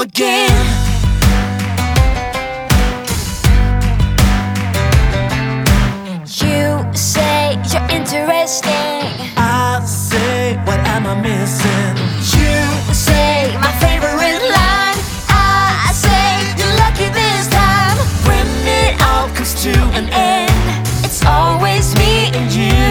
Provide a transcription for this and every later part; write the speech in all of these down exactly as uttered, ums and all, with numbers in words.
go again. You say you're interesting. I say, what am I missing? You say my favorite line. I say you're lucky this time. When it all comes to an end, It's always me and you.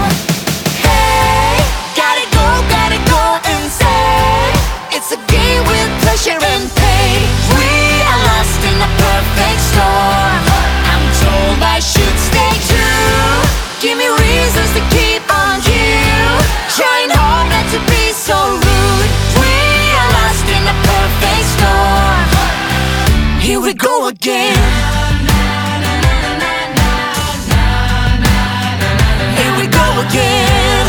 hey, gotta go, gotta go and say, It's a game with pleasure and pain. we are lost in a perfect storm. I'm told I should stay true. Give me reasons to keep on you. Trying hard not to be so rude. We are lost in a perfect storm. Here we go again. Here we go again.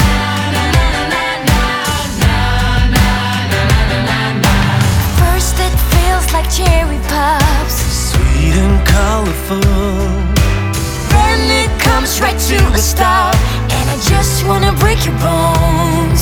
First it feels like cherry pops, Sweet and colorful, then it comes right to a stop, and I just wanna break your bones.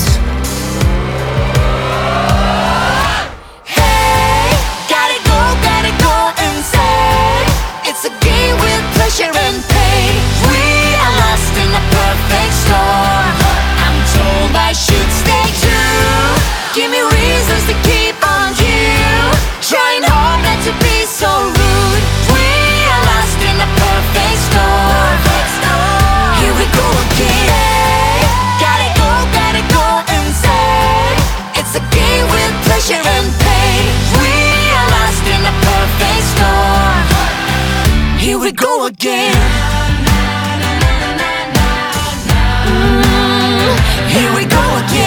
hey, gotta go, gotta go and say, It's a game with pleasure and pain. we are lost in a perfect storm. I'm told I should stay true. Give me reasons to keep on you. Trying hard not to be so rude. We are lost in a perfect storm. Here we go again. Hey, Gotta go, gotta go and say, it's a game with pleasure and pain. we are lost in a perfect storm. Here we go again. Mm, Here we go again.